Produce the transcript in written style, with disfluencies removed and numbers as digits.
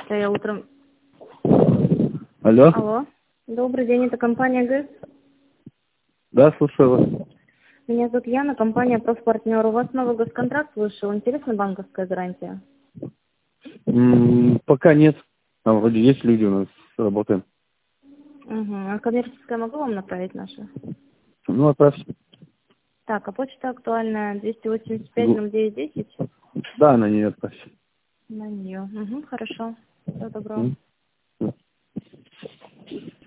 Это я утром... Алло? Алло. Добрый день, это компания ГЭС. Да, слушаю вас. Меня зовут Яна, компания «Профпартнер». У вас новый госконтракт вышел. Интересна банковская гарантия? Пока нет. А вроде есть люди у нас, работаем. Угу. А коммерческая могу вам направить нашу? Ну, отправьте. Так, а почта актуальная 285-09-10? Да, на нее отправьте. На нее. Угу, хорошо. Всего доброго.